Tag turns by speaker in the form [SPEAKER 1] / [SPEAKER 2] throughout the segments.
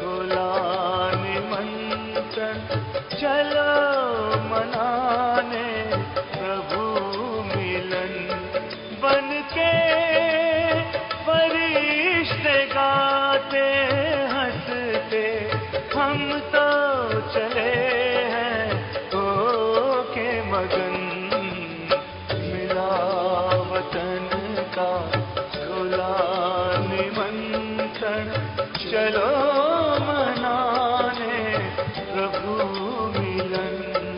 [SPEAKER 1] खुला निमंत्रण, चलो मनाने प्रभु मिलन। बन के फरिश्ते गाते हंसते, हम तो चले हैं हो के मगन। मिला वतन का खुला निमंत्रण, चलो मनाने प्रभु मिलन।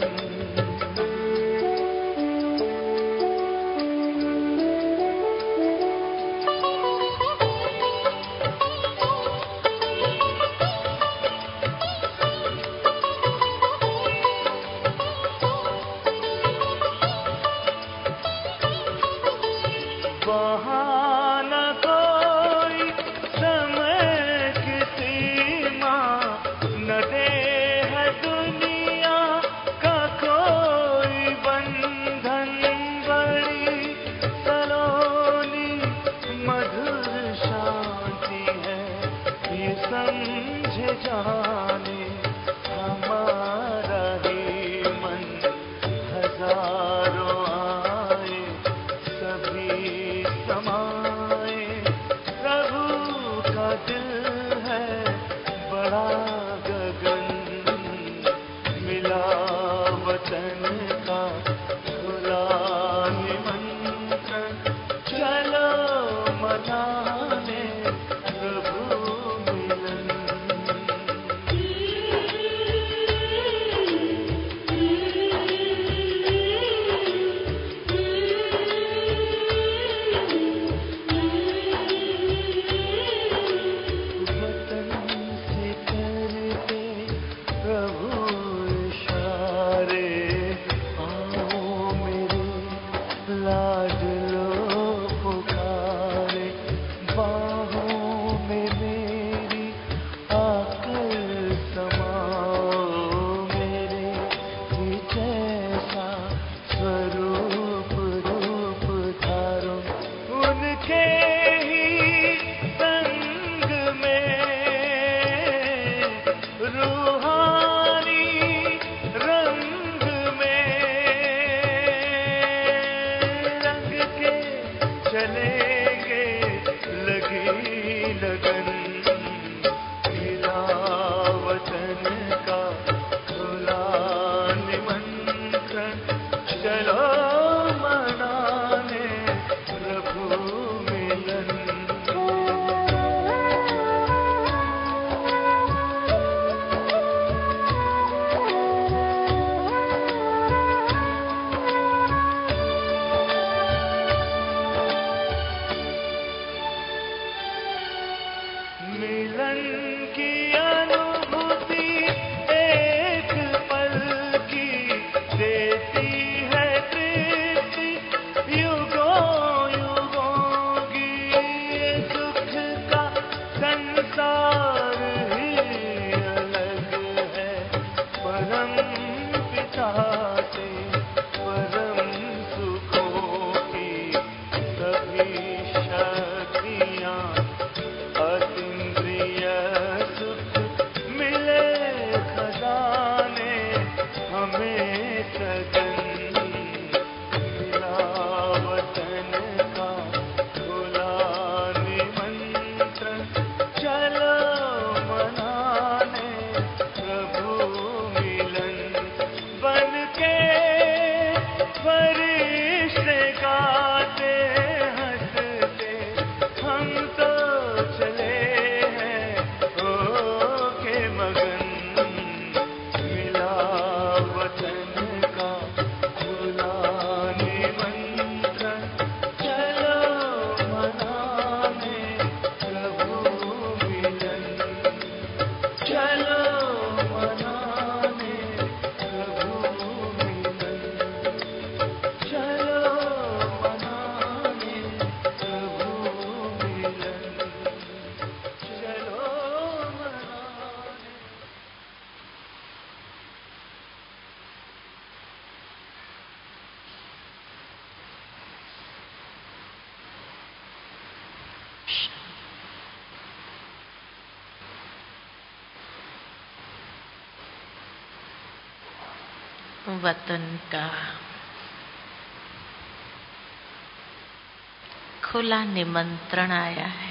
[SPEAKER 1] वहाँ न कोई समय की सीमा, न देह दुनिया का कोई बंधन। बड़ी सलोनी मधुर शांति है, ये समझे जाने हमारा ही मन। हजारों आए सभी समाए, प्रभु का दिल है बड़ा गगन। मिला वतन का खुला निमंत्रण, चलो मनाने प्रभु मिलन। वतन से कर
[SPEAKER 2] वतन का खुला निमंत्रण आया है।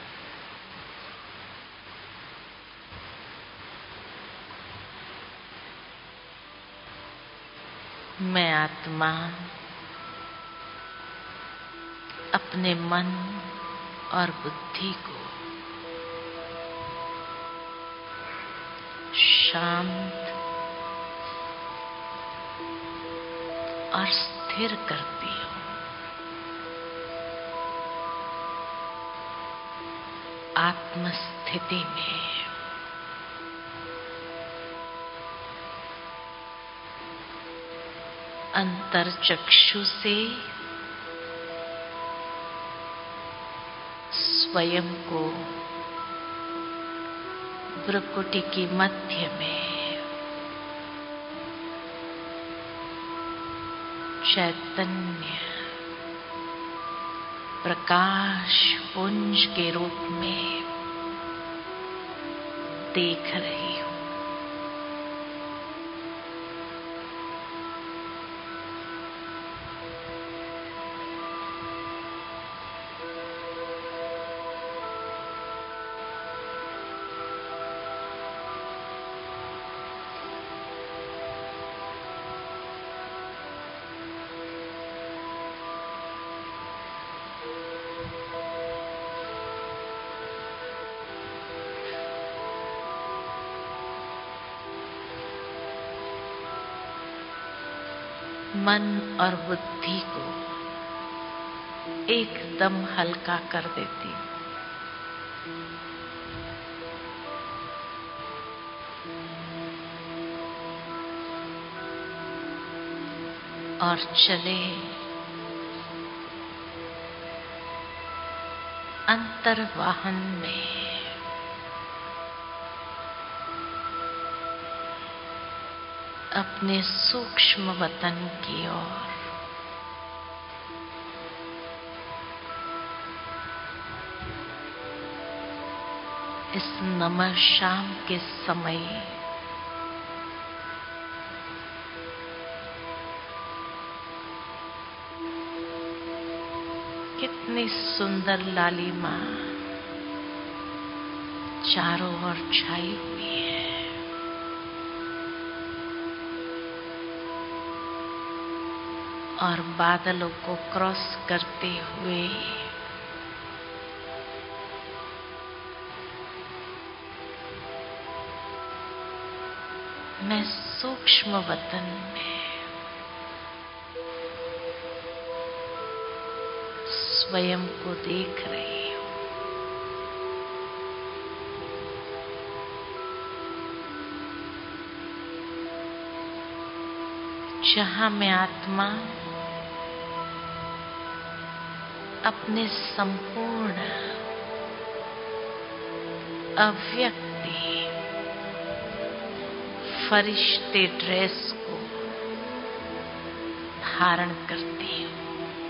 [SPEAKER 2] मैं आत्मा अपने मन और बुद्धि को शांत और स्थिर करती हूँ। आत्मस्थिति में अंतर्चक्षु से स्वयं को भ्रुकुटी की मध्य में चैतन्य प्रकाश पुंज के रूप में देख रही हूँ। मन और बुद्धि को एकदम हल्का कर देती हूँ। और चले अंतर्वाहन में अपने सूक्ष्म वतन की ओर। इस नमः शाम के समय कितनी सुंदर लालिमा चारों ओर छाई हुई है। और बादलों को क्रॉस करते हुए मैं सूक्ष्म वतन में स्वयं को देख रही हूँ। जहाँ मैं आत्मा अपने संपूर्ण अव्यक्ति फरिश्ते ड्रेस को धारण करती हूँ।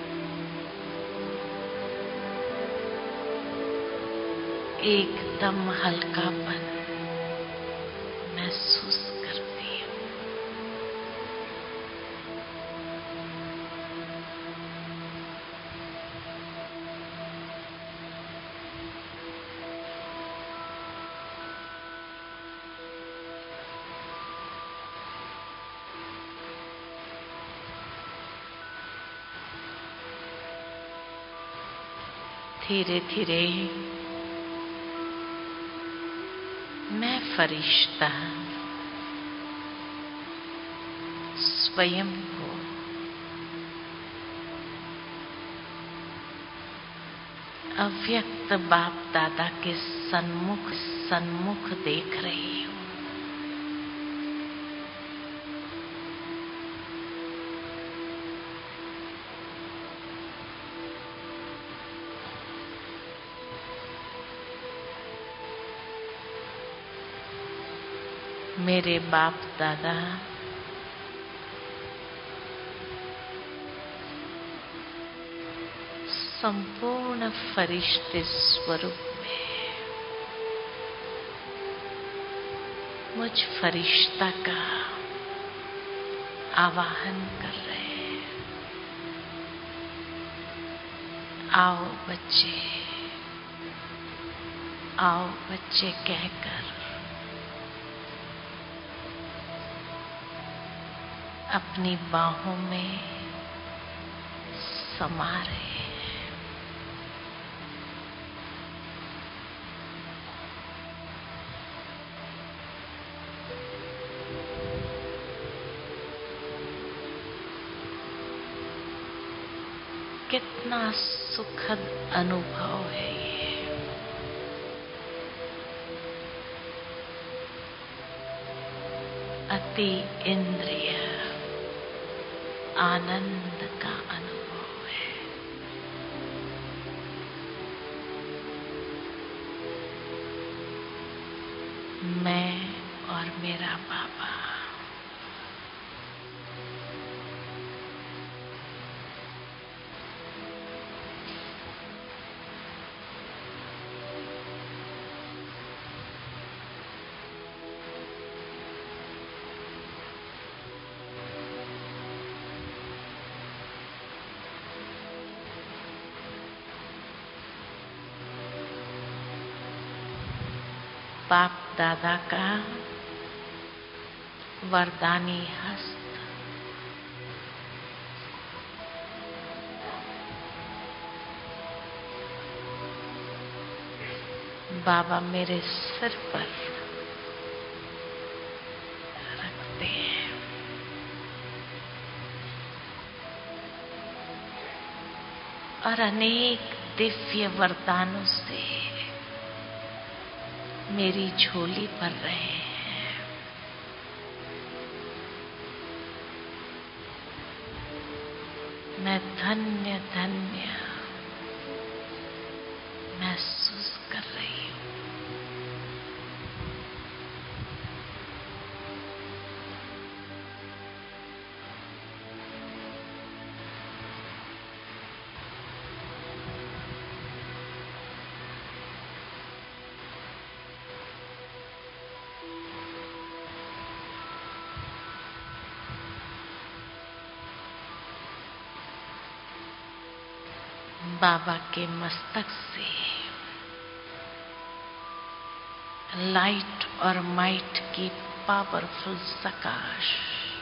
[SPEAKER 2] एकदम हल्कापन महसूस करती हूँ। धीरे धीरे मैं फरिश्ता स्वयं को अव्यक्त बाप दादा के सन्मुख देख रही हूँ। मेरे बाप दादा संपूर्ण फरिश्ते स्वरूप में मुझ फरिश्ता का आवाहन कर रहे हैं। आओ बच्चे, आओ बच्चे कहकर अपनी बाहों में समा रहे हैं। कितना सुखद अनुभव है ये। अति इंद्रिय आनंद का अनुभव है। मैं और मेरा बाबा बाप दादा का वरदानी हस्त बाबा मेरे सिर पर रखते हैं। और अनेक दिव्य वरदानों से मेरी झोली भर रहे हैं। मैं धन्य धन्य महसूस कर रही हूँ। बाबा के मस्तक से लाइट और माइट की पावरफुल प्रकाश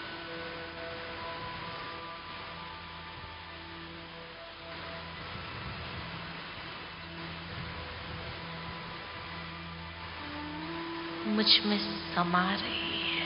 [SPEAKER 2] मुझ में समा रही है।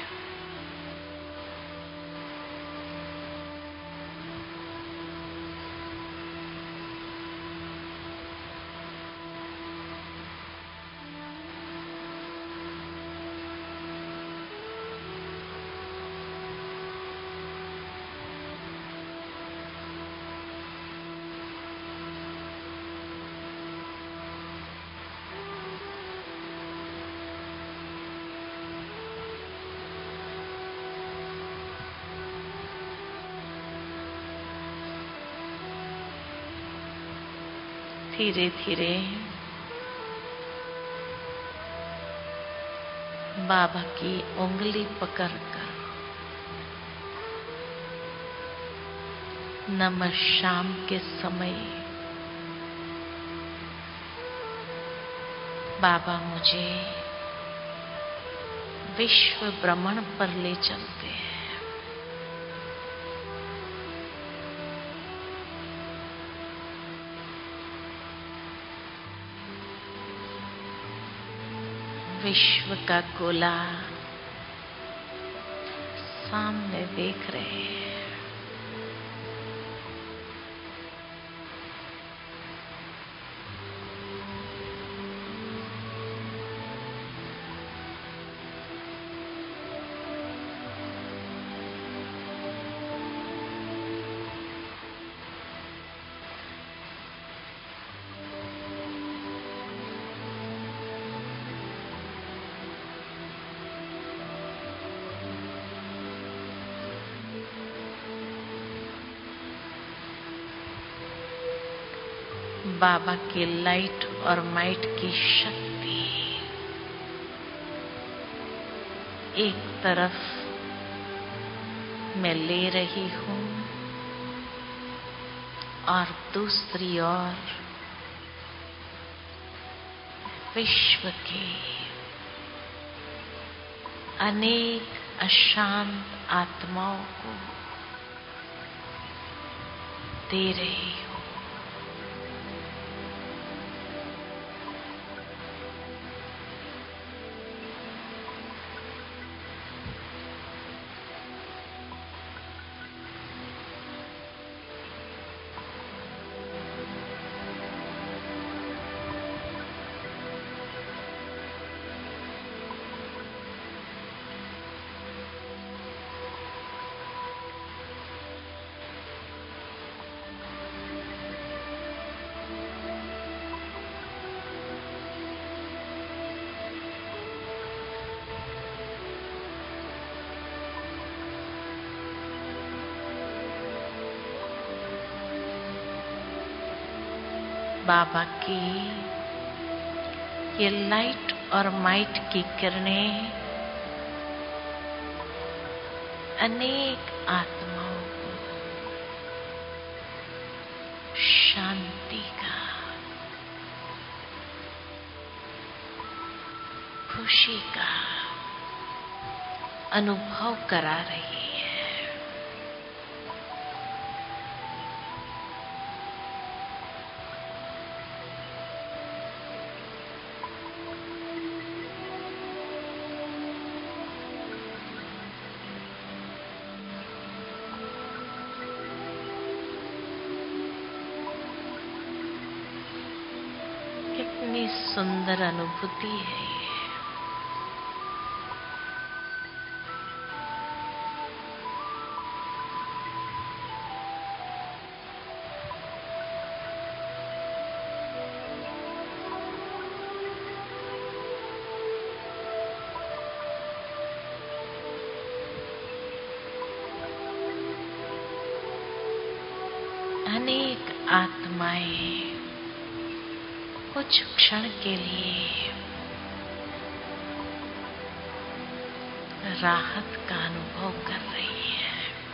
[SPEAKER 2] धीरे धीरे बाबा की उंगली पकड़कर नमः शाम के समय बाबा मुझे विश्व भ्रमण पर ले चलते हैं। विश्व का गोला सामने देख रहे हैं। बाबा की लाइट और माइट की शक्ति एक तरफ मैं ले रही हूं और दूसरी ओर विश्व के अनेक अशांत आत्माओं को दे रही हूं। बाबा की ये लाइट और माइट की किरणें अनेक आत्माओं को शांति का, खुशी का अनुभव करा रही है। कितनी सुंदर अनुभूति है ये। अनेक आत्माएं कुछ क्षण के लिए राहत का अनुभव कर रही है।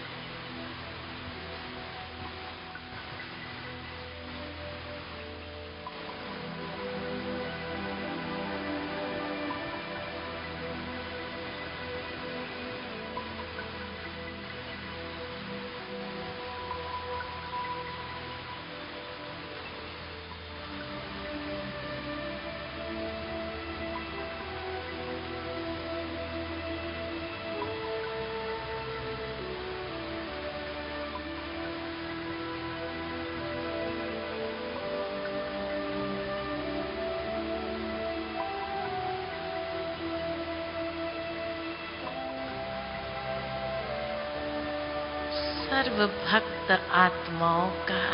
[SPEAKER 2] सर्व भक्त आत्माओं का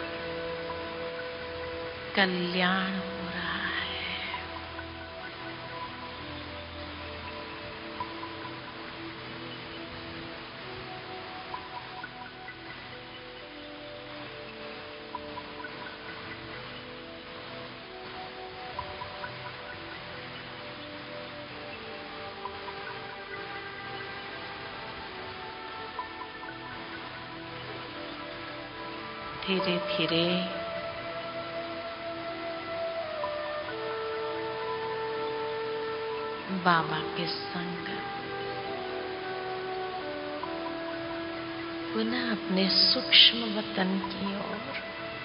[SPEAKER 2] कल्याण हो रहा है। धीरे धीरे बाबा के संग पुनः अपने सूक्ष्म वतन की ओर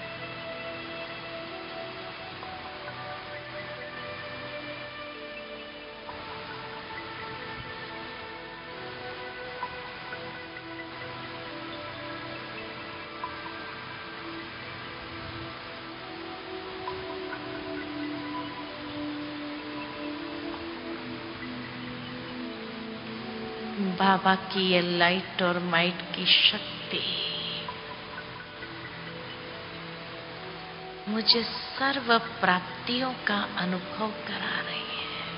[SPEAKER 2] बाबा की ये लाइट और माइट की शक्ति मुझे सर्व प्राप्तियों का अनुभव करा रही है।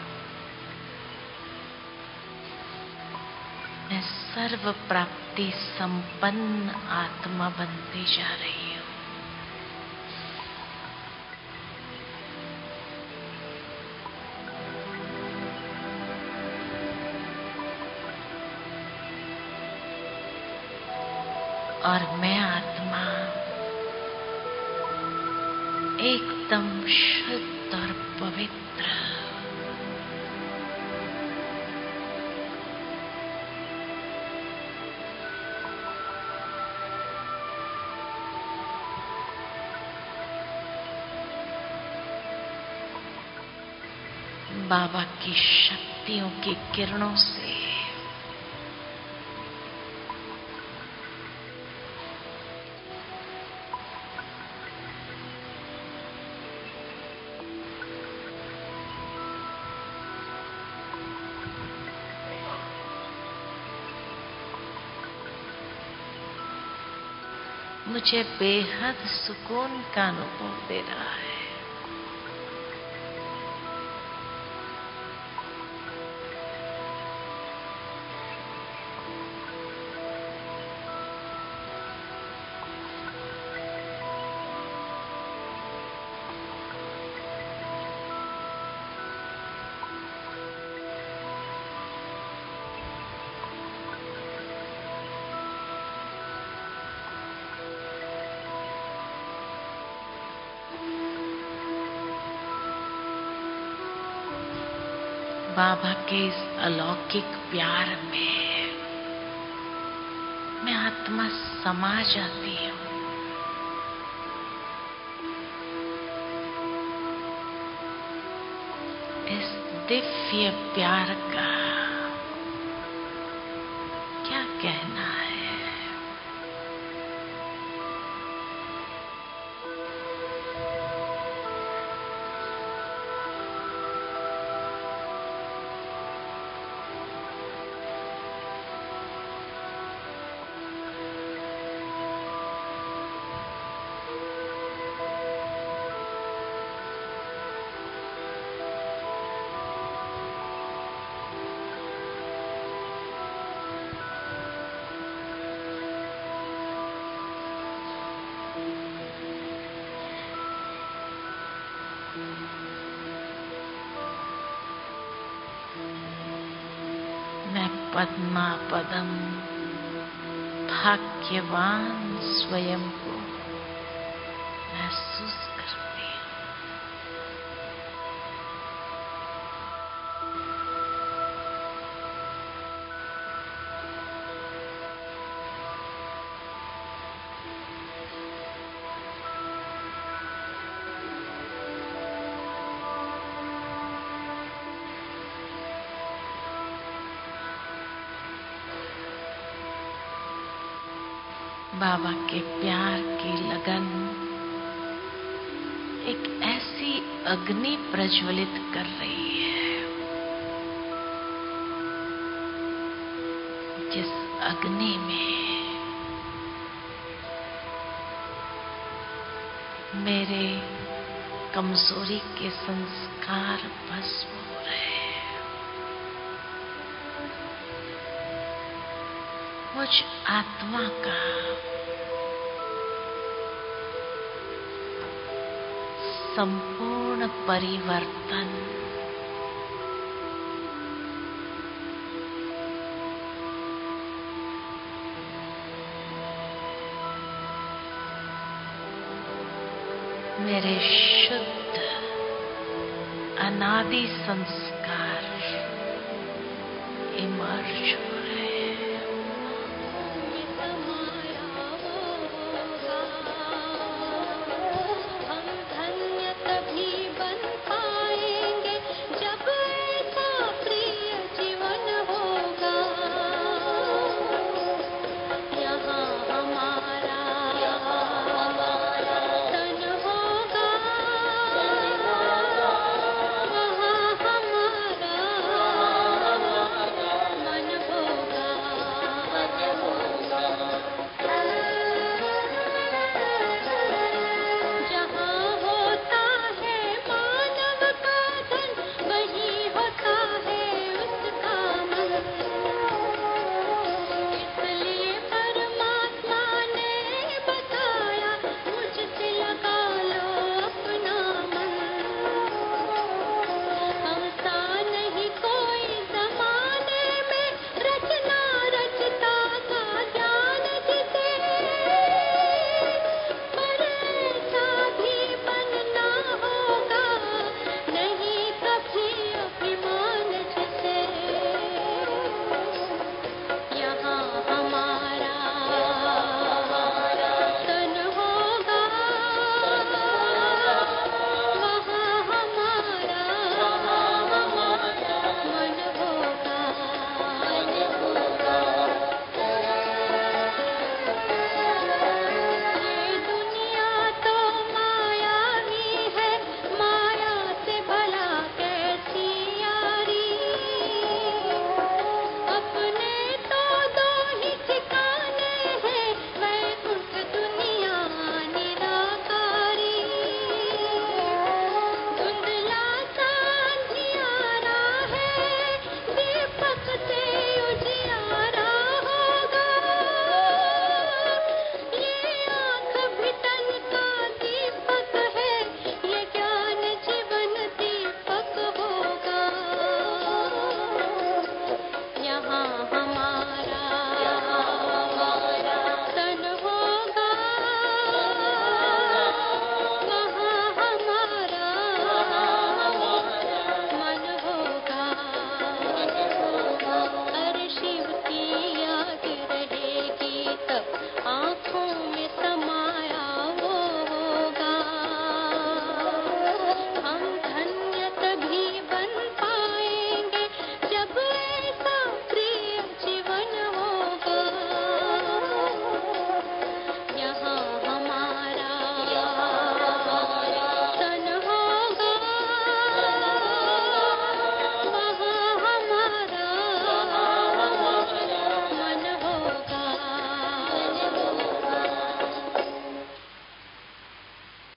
[SPEAKER 2] मैं सर्व प्राप्ति संपन्न आत्मा बनती जा रही हूँ। और मैं आत्मा एकदम शुद्ध और पवित्र। बाबा की शक्तियों की किरणों से मुझे बेहद सुकून का अनुभव दे रहा है। बाबा के इस अलौकिक प्यार में मैं आत्मा समा जाती हूँ। इस दिव्य प्यार का क्या कहना है। मैं पद्मा पदम भाग्यवान स्वयं को महसूस करती हूँ। बाबा के प्यार की लगन एक ऐसी अग्नि प्रज्वलित कर रही है जिस अग्नि में मेरे कमजोरी के संस्कार भस्म हो रहे हैं। मुझ आत्मा का संपूर्ण परिवर्तन मेरे शुद्ध अनादि संस्कार इमर्ज हो रहे हैं।